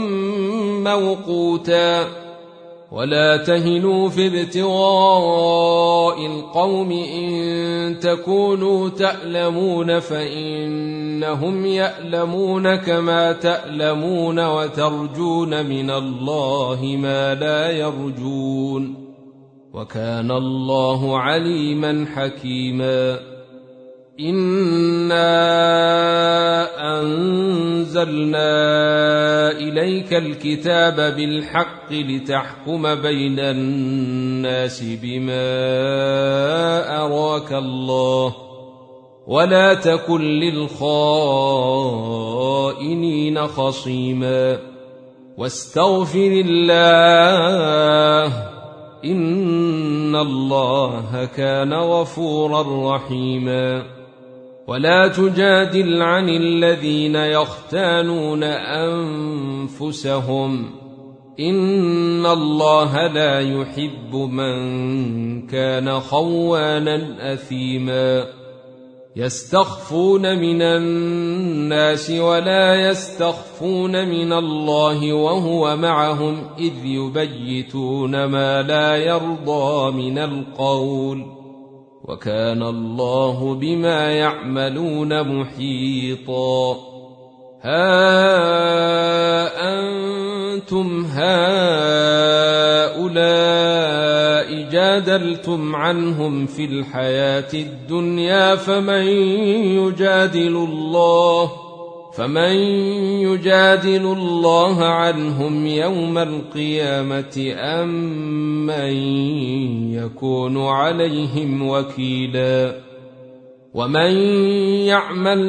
موقوتا ولا تهنوا في ابتغاء القوم إن تكونوا تألمون فإنهم يألمون كما تألمون وترجون من الله ما لا يرجون وكان الله عليما حكيما إنا أنزلنا إليك الكتاب بالحق لتحكم بين الناس بما أراك الله ولا تكن للخائنين خصيما واستغفر الله إن الله كان غفورا رحيما ولا تجادل عن الذين يختانون أنفسهم إن الله لا يحب من كان خوانا أثيما يستخفون من الناس ولا يستخفون من الله وهو معهم إذ يبيتون ما لا يرضى من القول وكان الله بما يعملون محيطا ها أنتم هؤلاء جادلتم عنهم في الحياة الدنيا فمن يجادل الله عنهم يوم القيامة أم من يكون عليهم وكيلا ومن يعمل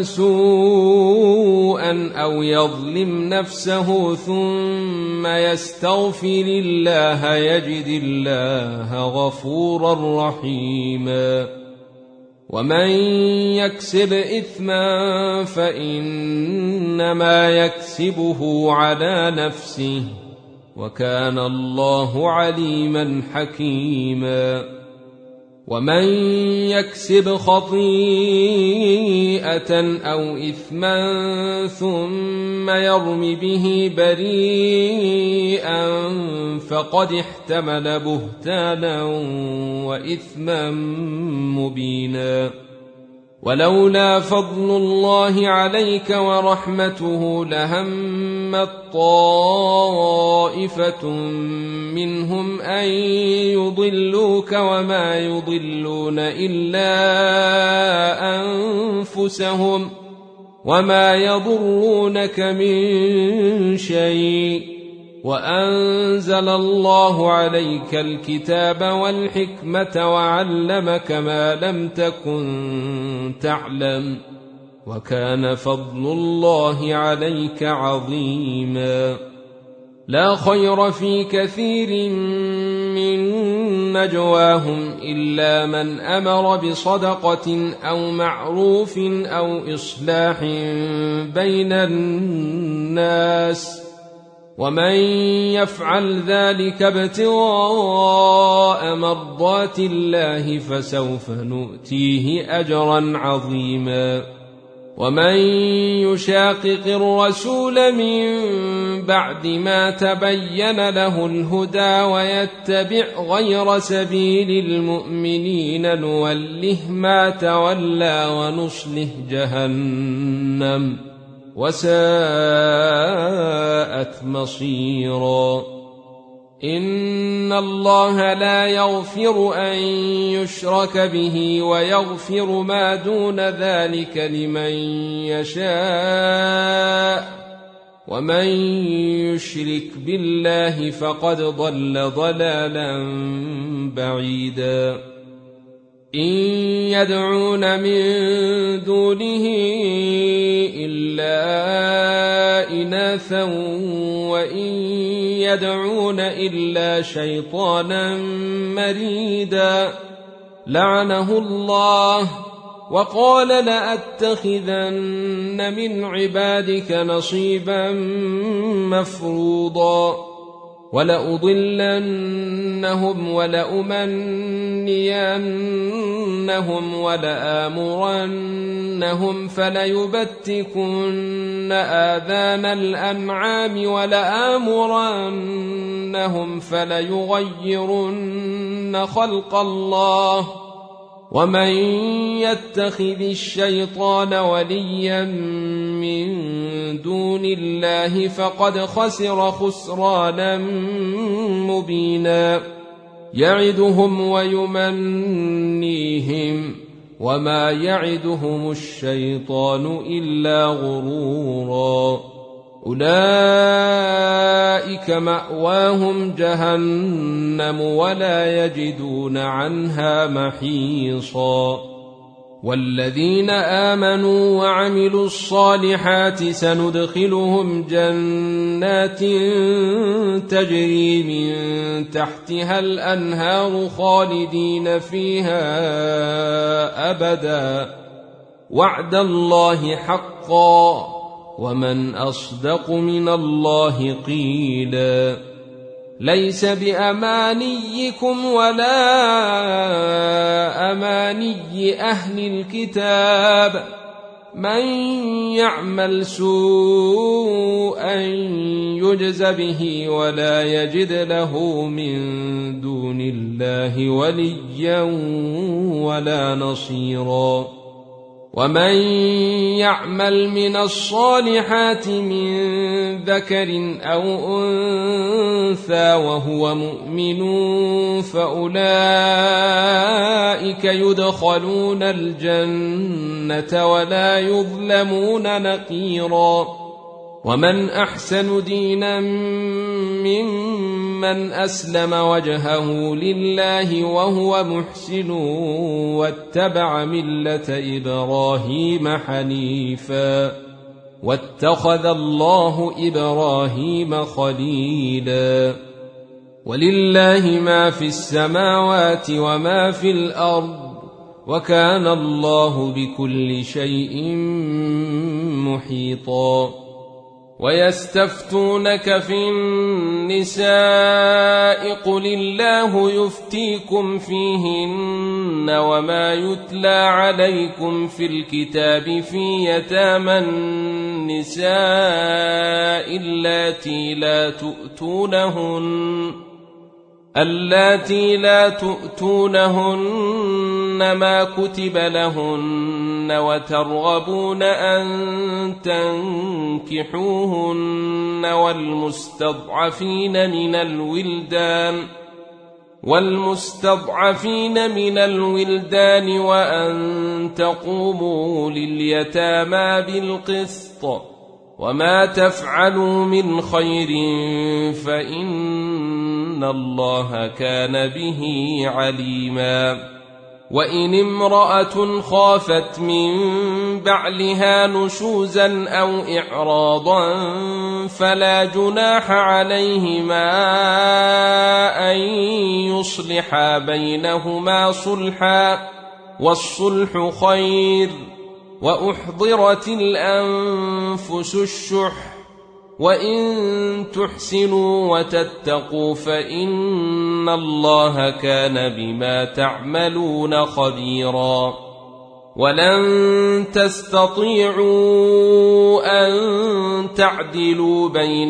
سوءا أو يظلم نفسه ثم يستغفر الله يجد الله غفورا رحيما ومن يكسب إثما فإنما يكسبه على نفسه وكان الله عليما حكيما ومن يكسب خطيئة أو إثما ثم يرم به بريئا فقد احتمل بهتانا وإثما مبينا. ولولا فضل الله عليك ورحمته لهمت طائفة منهم أن يضلوك وما يضلون إلا أنفسهم وما يضرونك من شيء. وأنزل الله عليك الكتاب والحكمة وعلمك ما لم تكن تعلم وكان فضل الله عليك عظيما. لا خير في كثير من نجواهم إلا من أمر بصدقة أو معروف أو إصلاح بين الناس ومن يفعل ذلك ابتغاء مرضات الله فسوف نؤتيه أجرا عظيما. ومن يشاقق الرسول من بعد ما تبين له الهدى ويتبع غير سبيل المؤمنين نوله ما تولى ونصله جهنم وساءت مصيرا. إن الله لا يغفر أن يشرك به ويغفر ما دون ذلك لمن يشاء ومن يشرك بالله فقد ضل ضلالا بعيدا. إن يدعون من دونه إلا إناثا وإن يدعون إلا شيطانا مريدا لعنه الله وقال لأتخذن من عبادك نصيبا مفروضا ولأضلنهم ولأمنينهم ولآمرنهم فليبتكن آذان الأنعام ولآمرنهم فليغيرن خلق الله ومن يتخذ الشيطان وليا من دون الله فقد خسر خسرانا مبينا. يعدهم ويمنيهم وما يعدهم الشيطان إلا غرورا. أولئك مأواهم جهنم ولا يجدون عنها محيصا. والذين آمنوا وعملوا الصالحات سندخلهم جنات تجري من تحتها الأنهار خالدين فيها أبدا وعد الله حقا ومن أصدق من الله قيلا. ليس بأمانيكم ولا أماني أهل الكتاب من يعمل سوءا يجز به ولا يجد له من دون الله وليا ولا نصيرا. ومن يعمل من الصالحات من ذكر أو أنثى وهو مؤمن فأولئك يدخلون الجنة ولا يظلمون نقيرا. ومن أحسن دينا ممن أسلم وجهه لله وهو محسن واتبع ملة إبراهيم حنيفا واتخذ الله إبراهيم خليلا. ولله ما في السماوات وما في الأرض وكان الله بكل شيء محيطا. ويستفتونك في النساء قل الله يفتيكم فيهن وما يتلى عليكم في الكتاب في يتامى النساء اللاتي لا تؤتونهن ما كتب لهن وترغبون أن تنكحوهن والمستضعفين من الولدان وأن تقوموا لليتامى بالقسط وما تفعلوا من خير فإن الله كان به عليما وإن امرأة خافت من بعلها نشوزا أو إعراضا فلا جناح عليهما أن يصلحا بينهما صلحا والصلح خير وأحضرت الأنفس الشح وإن تحسنوا وتتقوا فإن الله كان بما تعملون خبيرا ولن تستطيعوا أن تعدلوا بين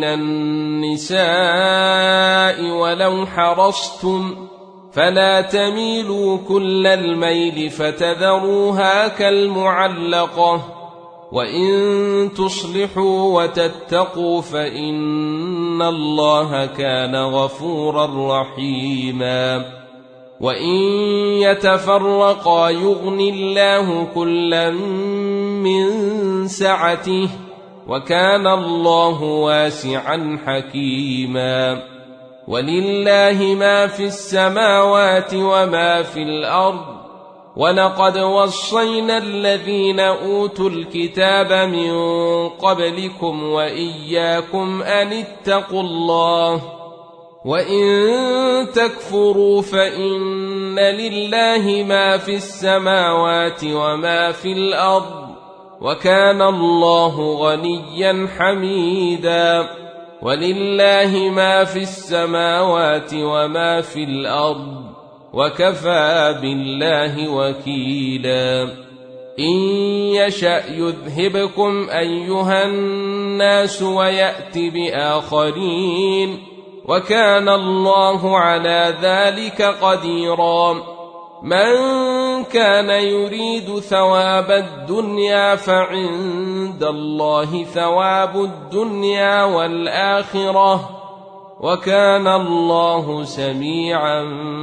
النساء ولو حرصتم فلا تميلوا كل الميل فتذروها كالمعلقة وإن تصلحوا وتتقوا فإن الله كان غفورا رحيما وإن يتفرقا يغن الله كلا من سعته وكان الله واسعا حكيما ولله ما في السماوات وما في الأرض ولقد وصينا الذين أوتوا الكتاب من قبلكم وإياكم أن اتقوا الله وإن تكفروا فإن لله ما في السماوات وما في الأرض وكان الله غنيا حميدا ولله ما في السماوات وما في الأرض وكفى بالله وكيلا إن يشأ يذهبكم أيها الناس ويأت بآخرين وكان الله على ذلك قديرا من كان يريد ثواب الدنيا فعند الله ثواب الدنيا والآخرة وكان الله سميعا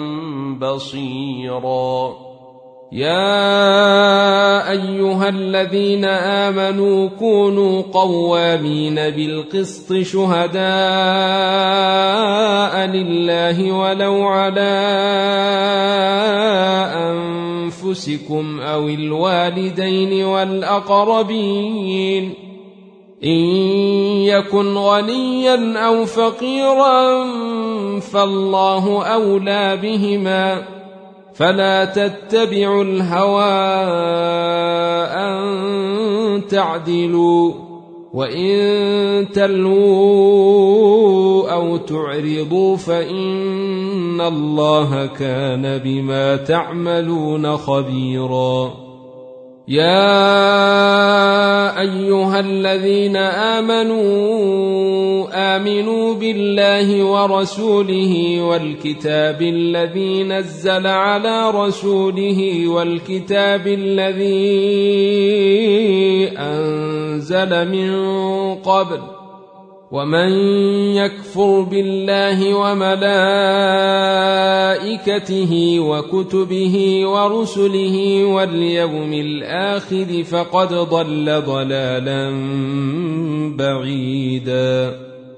بصيرا يا أيها الذين آمنوا كونوا قوامين بالقسط شهداء لله ولو على أنفسكم أو الوالدين والأقربين إن يكن غنيا أو فقيرا فالله أولى بهما فلا تتبعوا الهوى أن تعدلوا وإن تلووا أو تعرضوا فإن الله كان بما تعملون خبيرا يا أيها الذين آمنوا بالله ورسوله والكتاب الذي نزل على رسوله والكتاب الذي أنزل من قبل ومن يكفر بالله وملائكته وكتبه ورسله واليوم الآخر فقد ضل ضلالا بعيدا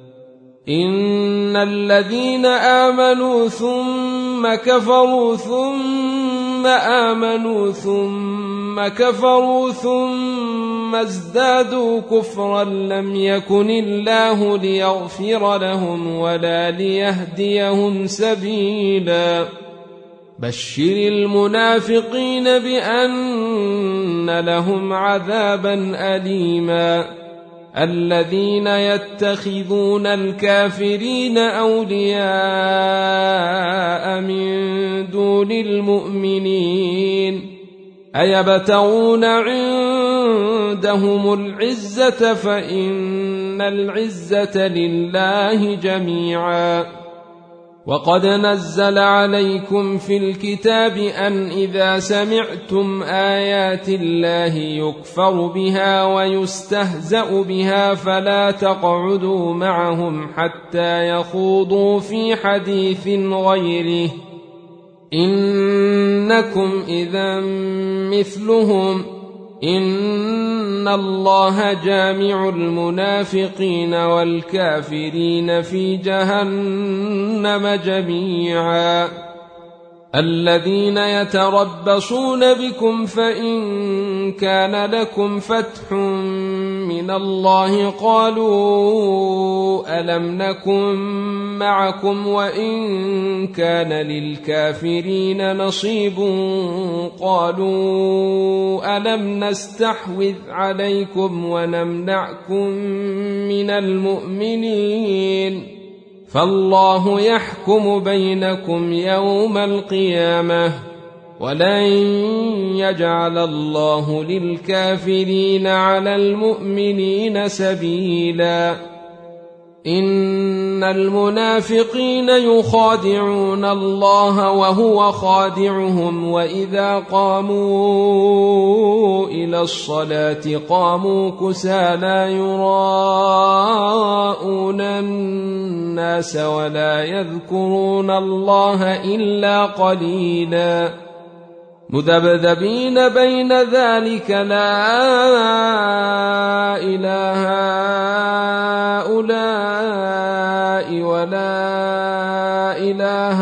إن الذين آمنوا ثم كفروا ثم آمنوا ثم كفروا ثم ازدادوا كفرا لم يكن الله ليغفر لهم ولا ليهديهم سبيلا بشر المنافقين بأن لهم عذابا أليما الذين يتخذون الكافرين أولياء من دون المؤمنين أيبتغون عندهم العزة فإن العزة لله جميعا وقد نزل عليكم في الكتاب أن إذا سمعتم آيات الله يكفر بها ويستهزأ بها فلا تقعدوا معهم حتى يخوضوا في حديث غيره إنكم إذا مثلهم إن الله جامع المنافقين والكافرين في جهنم جميعا الذين يتربصون بكم فإن كان لكم فتح من الله قالوا ألم نكن معكم وإن كان للكافرين نصيب قالوا ألم نستحوذ عليكم ونمنعكم من المؤمنين فالله يحكم بينكم يوم القيامة ولن يجعل الله للكافرين على المؤمنين سبيلا إن المنافقين يخادعون الله وهو خادعهم وإذا قاموا إلى الصلاة قاموا كسالى يراءون الناس ولا يذكرون الله إلا قليلا مذبذبين بين ذلك لا إله هؤلاء ولا إله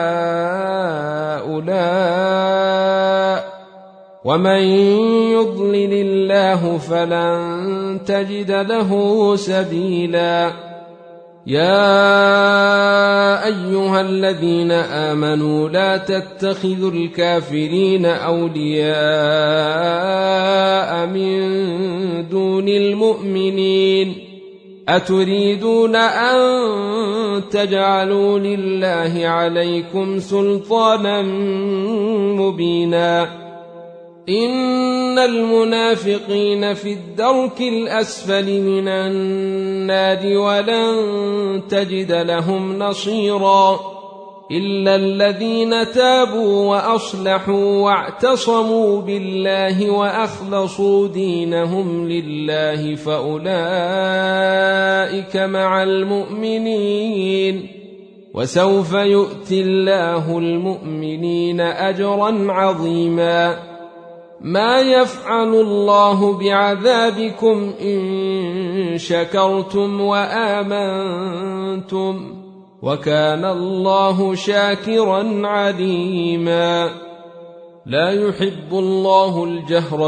هؤلاء ومن يضلل الله فلن تجد له سبيلا يا أيها الذين آمنوا لا تتخذوا الكافرين أولياء من دون المؤمنين أتريدون أن تجعلوا لله عليكم سلطانا مبينا إن المنافقين في الدرك الأسفل من النار ولن تجد لهم نصيرا إلا الذين تابوا وأصلحوا واعتصموا بالله وأخلصوا دينهم لله فأولئك مع المؤمنين وسوف يؤتي الله المؤمنين أجرا عظيما ما يفعل الله بعذابكم إن شكرتم وآمنتم وكان الله شاكرا عليما لا يحب الله الجهر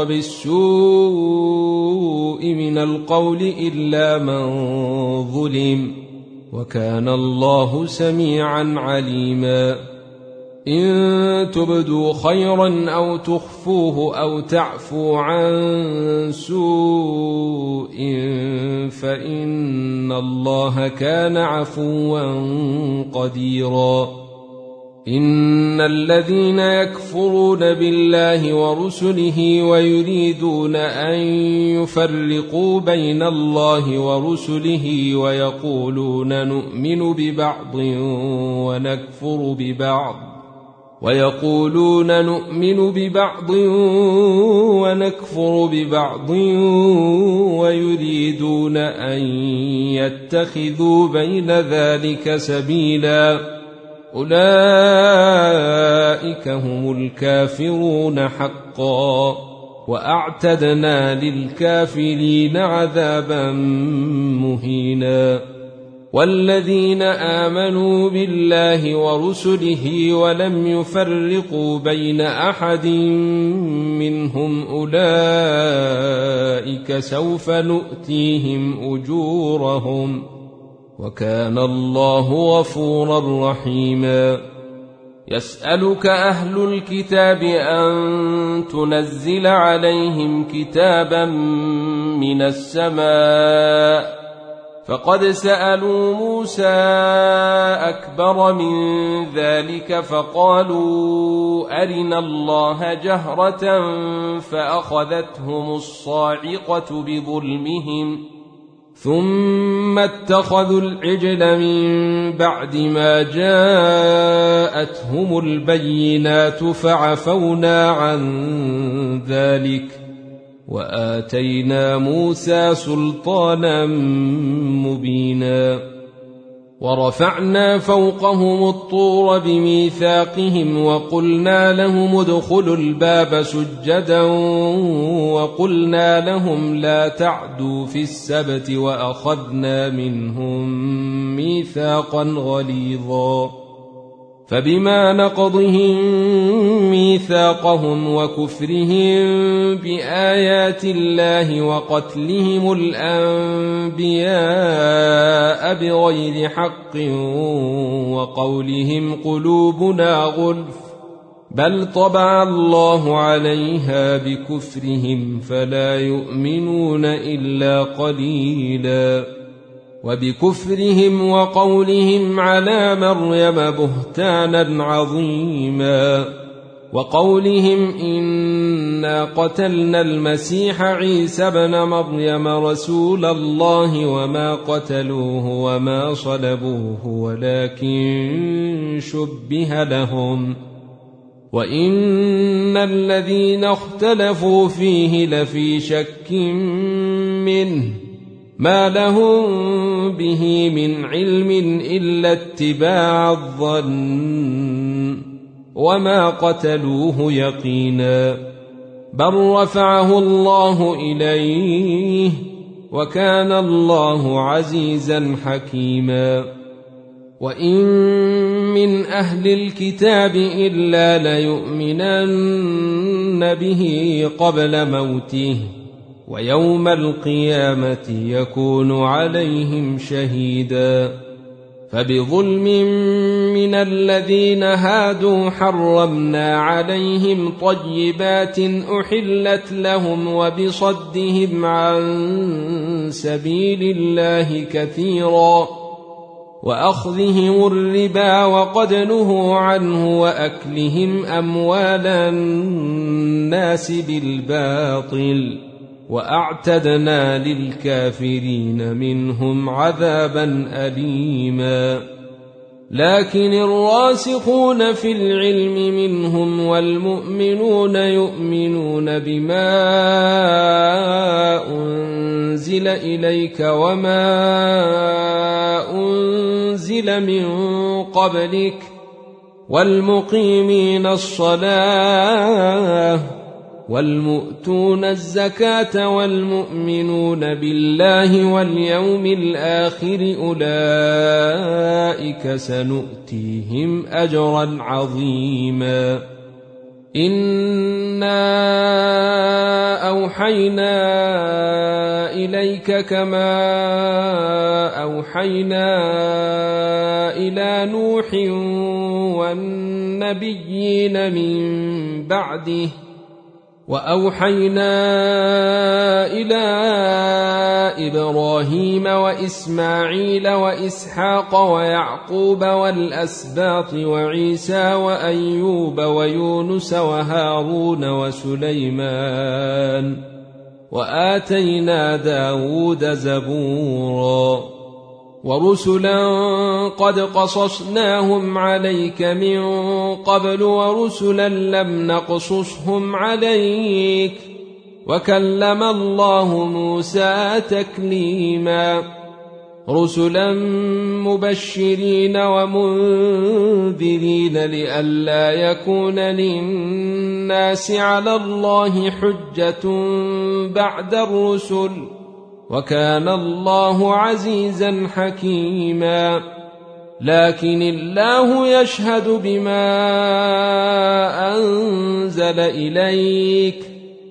بالسوء من القول إلا من ظلم وكان الله سميعا عليما إن تبدوا خيرا أو تخفوه أو تعفوا عن سوء فإن الله كان عفوا قديرا إن الذين يكفرون بالله ورسله ويريدون أن يفرقوا بين الله ورسله ويقولون نؤمن ببعض ونكفر ببعض ويريدون أن يتخذوا بين ذلك سبيلا أولئك هم الكافرون حقا وأعتدنا للكافرين عذابا مهينا والذين آمنوا بالله ورسله ولم يفرقوا بين أحد منهم أولئك سوف نؤتيهم أجورهم وكان الله غفورا رحيما يسألك أهل الكتاب أن تنزل عليهم كتابا من السماء فقد سألوا موسى أكبر من ذلك فقالوا أرنا الله جهرة فأخذتهم الصاعقة بظلمهم ثم اتخذوا العجل من بعد ما جاءتهم البينات فعفونا عن ذلك وآتينا موسى سلطانا مبينا ورفعنا فوقهم الطور بميثاقهم وقلنا لهم ادخلوا الباب سجدا وقلنا لهم لا تعدوا في السبت وأخذنا منهم ميثاقا غليظا فبما نقضهم ميثاقهم وكفرهم بآيات الله وقتلهم الأنبياء بغير حق وقولهم قلوبنا غلف بل طبع الله عليها بكفرهم فلا يؤمنون إلا قليلا وبكفرهم وقولهم على مريم بهتانا عظيما وقولهم إنا قتلنا المسيح عيسى بن مريم رسول الله وما قتلوه وما صلبوه ولكن شبه لهم وإن الذين اختلفوا فيه لفي شك منه ما لهم به من علم إلا اتباع الظن وما قتلوه يقينا بل رفعه الله إليه وكان الله عزيزا حكيما وإن من أهل الكتاب إلا ليؤمنن به قبل موته ويوم القيامة يكون عليهم شهيدا فبظلم من الذين هادوا حرمنا عليهم طيبات أحلت لهم وبصدهم عن سبيل الله كثيرا وأخذهم الربا وقد نهوا عنه وأكلهم أموال الناس بالباطل وأعتدنا للكافرين منهم عذابا أليما لكن الراسخون في العلم منهم والمؤمنون يؤمنون بما أنزل إليك وما أنزل من قبلك والمقيمين الصلاة والمؤتون الزكاة والمؤمنون بالله واليوم الآخر أولئك سنؤتيهم أجرا عظيما إنا أوحينا إليك كما أوحينا إلى نوح والنبيين من بعده وأوحينا إلى إبراهيم وإسماعيل وإسحاق ويعقوب والأسباط وعيسى وأيوب ويونس وهارون وسليمان وآتينا داود زبورا ورسلا قد قصصناهم عليك من قبل ورسلا لم نقصصهم عليك وكلم الله موسى تكليما رسلا مبشرين ومنذرين لئلا يكون للناس على الله حجة بعد الرسل وكان الله عزيزا حكيما لكن الله يشهد بما أنزل إليك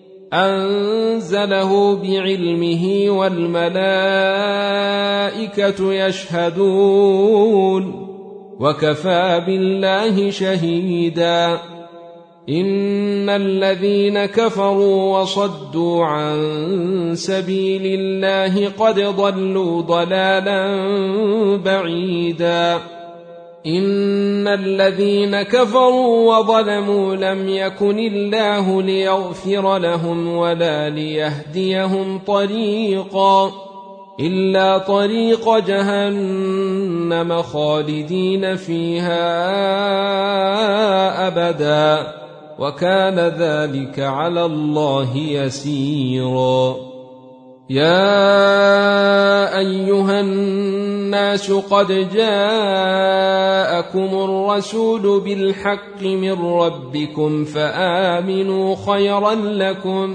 أنزله بعلمه والملائكة يشهدون وكفى بالله شهيدا. إن الذين كفروا وصدوا عن سبيل الله قد ضلوا ضلالا بعيدا. إن الذين كفروا وظلموا لم يكن الله ليغفر لهم ولا ليهديهم طريقا إلا طريق جهنم خالدين فيها أبدا وكان ذلك على الله يسيرا. يا أيها الناس قد جاءكم الرسول بالحق من ربكم فآمنوا خيرا لكم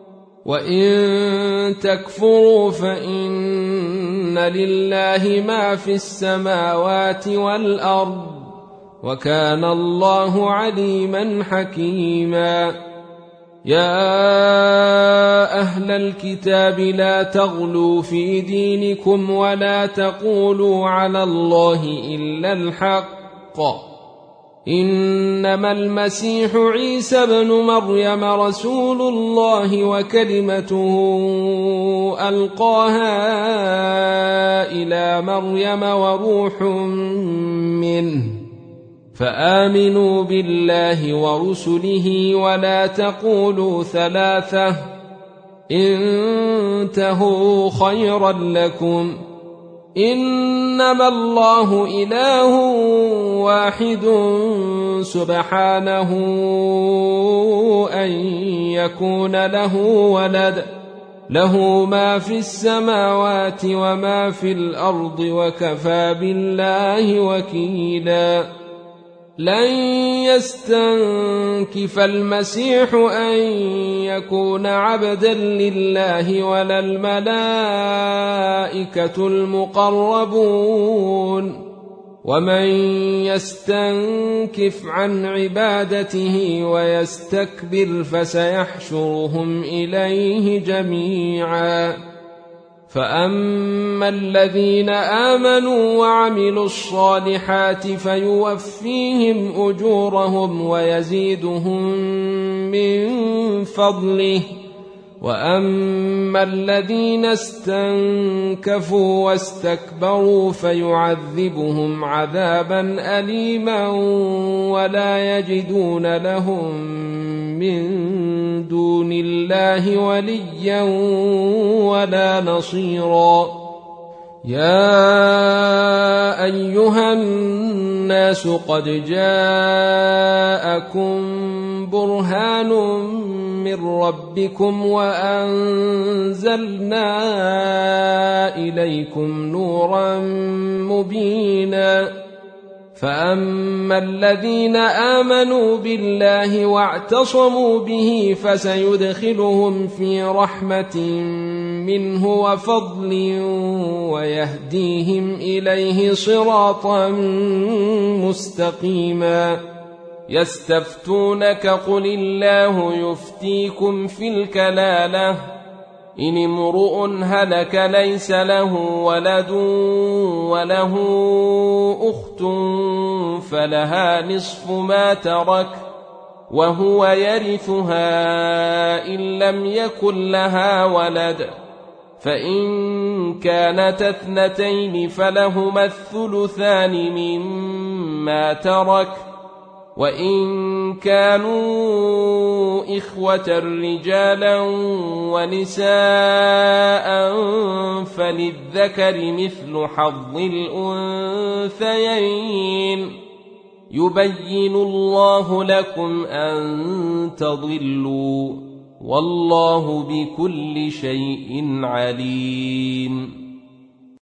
وإن تكفروا فإن لله ما في السماوات والأرض وكان الله عليما حكيما. يا أهل الكتاب لا تغلوا في دينكم ولا تقولوا على الله إلا الحق إنما المسيح عيسى بن مريم رسول الله وكلمته ألقاها إلى مريم وروح منه فآمنوا بالله ورسله ولا تقولوا ثلاثة انتهوا خيرا لكم إنما الله إله واحد سبحانه أن يكون له ولد له ما في السماوات وما في الأرض وكفى بالله وكيلا. لن يستنكف المسيح أن يكون عبدا لله ولا الملائكة المقربون ومن يستنكف عن عبادته ويستكبر فسيحشرهم إليه جميعا. فأما الذين آمنوا وعملوا الصالحات فيوفيهم أجورهم ويزيدهم من فضله وأما الذين استنكفوا واستكبروا فيعذبهم عذابا أليما ولا يجدون لهم من دون الله وليا ولا نصيرا. يا أيها الناس قد جاءكم برهان من ربكم وأنزلنا إليكم نورا مبينا. فأما الذين آمنوا بالله واعتصموا به فسيدخلهم في رحمة منه وفضل ويهديهم إليه صراطا مستقيما. يستفتونك قل الله يفتيكم في الكلالة إن امرؤ هلك ليس له ولد وله أخت فلها نصف ما ترك وهو يرثها إن لم يكن لها ولد فإن كانت اثنتين فلهما الثلثان مما ترك وإن كانوا إخوة رجالا ونساء فللذكر مثل حظ الأنثيين يبين الله لكم أن تضلوا والله بكل شيء عليم.